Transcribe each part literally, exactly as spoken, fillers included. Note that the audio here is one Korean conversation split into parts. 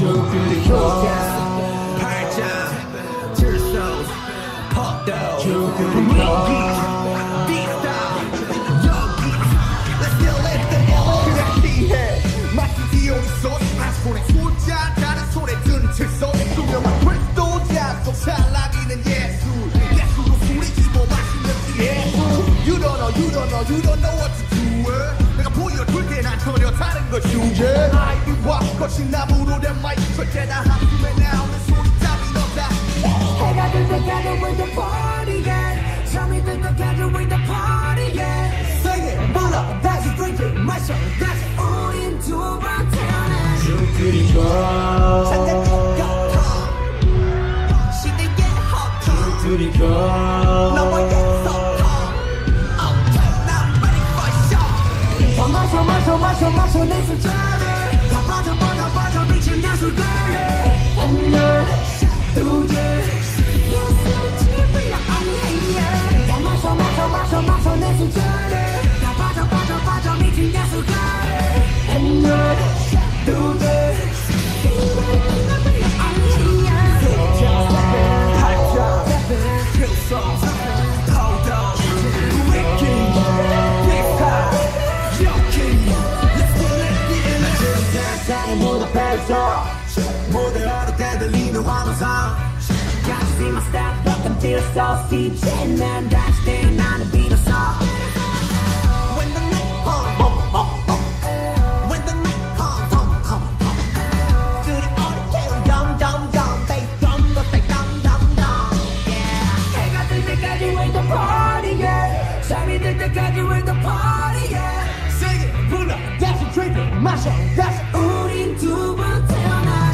팔자 질서 퍽도 분위기 비싸 여기 Let's go let the ball 그냥 시해 마치 디오니 소스 한 손에 소자 다른 손에 든 칠소 투명한 불도자 속 찰나기는 예술 예술로 술이 집어 마시는 예술 You don't know you don't know you don't know what to do 내가 보여줄게 난 전혀 다른 걸 주제 아이비와 거친 나무로 된 마이크 절대 다 한숨에 나오는 소리 따위 너다 해가 들 때까지 with the party yeah 잠이 들 때까지 with the party yeah Sing it 불러 다시 drink it 마셔 다시 우린 두 번 태어나 춤추니까 상대가 시대의 허터 춤추니까 너와의 소통 난 ready for show 더 마셔 마셔 마셔 마셔 내 술자리 다 빠져 빠져 빠져 미친 내 술자리 오늘 두개 더 마셔 마셔 마셔 마셔 내 술자리 다 빠져 빠져 빠져 미친 내 술자리 오늘 두개 무대로 대들리는 환호성 Got to see my step up and feel so steep 난 다시 태어나는 비로소 When the night comes When the night comes 둘이 어리게 덤덤덤 Bass drum 너 say 덤덤덤 해가 뜰 때까지 with the party yeah 잠이 들 때까지 with the party yeah Sing it 불러 다시 drink it 마셔 다시 우린 두 번 태어나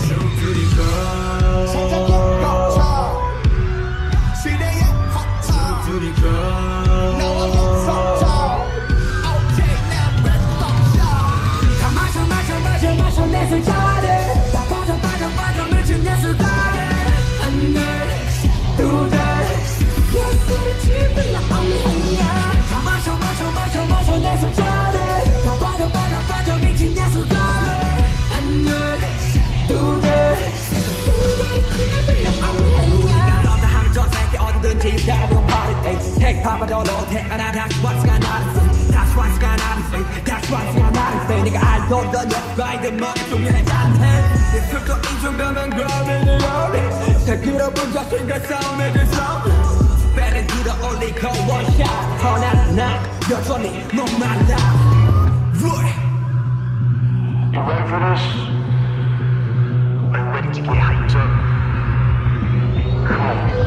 세상의 거쳐 시대의 허터 춤추니까 나와의 소통 Okay now ready for show 다 마셔 마셔 마셔 마셔 내 술자리 다 빠져 빠져 빠져 미친 내 술자리 하늘 두달 예술의 집이야 only 하나 다 마셔 마셔 마셔 마셔 내 술자리 다 빠져 빠져 빠져 미친 내 술자리 하늘 두달 너다 하면 전 세계 어디든지 가보면 party 힙합은 너도 태어나 다시 왔으가 나를 다시 왔으가 나를 다시 왔으가 나를 네가 알던 넌 라이드 머리 종류의 잔해 내 술도 인중병은 그러면 너를 다 들어본 자신과 싸움해줄 싸움 배를 들어 올리고 원샷 허나 나 여전히 목말라 You ready for this? Are you ready to get hyped up? Come on.